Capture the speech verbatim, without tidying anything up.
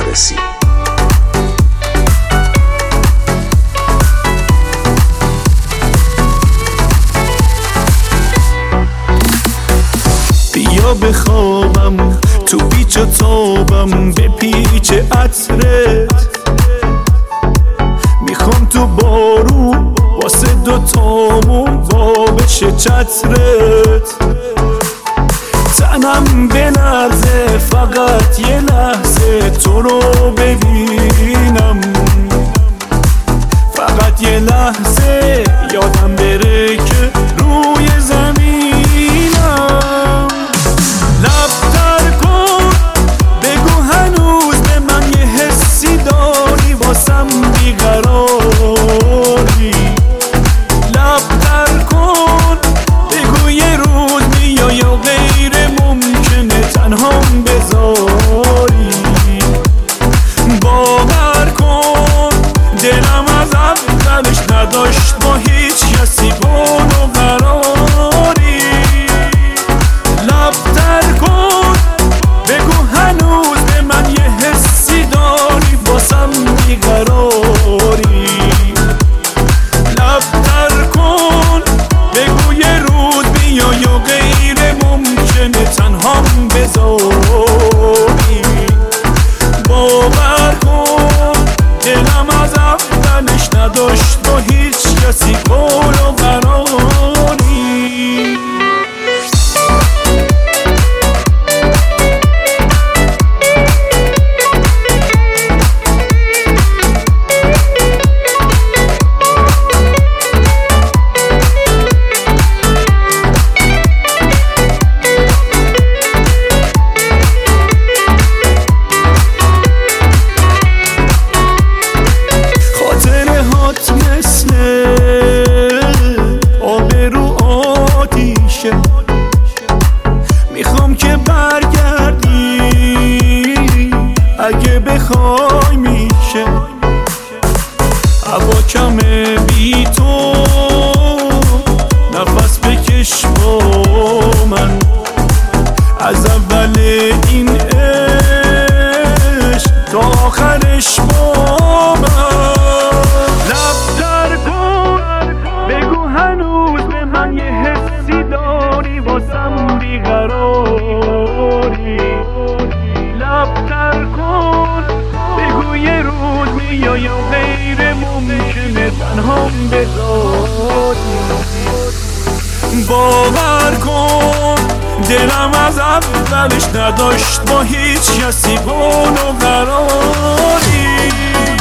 فارسی. بیا بخوابم تو پیچ و تابم به پیچ عطرت، میخوام تو بارون واسه دوتامون بابش چترت، تنم بلرزه فقط یه لحظه تو رو ببینم، فقط یه لحظه یادم بره که روی زمینم. لب تر کن بگو هنوز به من یه حسی داری واسم بیقراری، لب تر کن بگو یه روز میای یا غیر ممکنه تنهام بذاری، باور کن دلم از اولش نداشت با هیچ کسی قول و قراری، لب تر کن بگو هنوز به من یه حسی داری واسم بیقراری، لب تر کن بگو یه روز بیای و غیر ممکنه تنهام بذاری، باور کن دلم از اولش نداشت با هیچ کسی قول و قراری. مثل آب رو آتیشه، میخوام که برگردی اگه بخوای میشه، هوا کمه بی تو نفس بکش با من، از اول این عشق تا آخرش با من. واسم بیقراری، لب تر کن بگو یه روز میای و غیر ممکنه تنهام بذاری، باور کن دلم از اولش نداشت با هیچ کسی قول و قراری.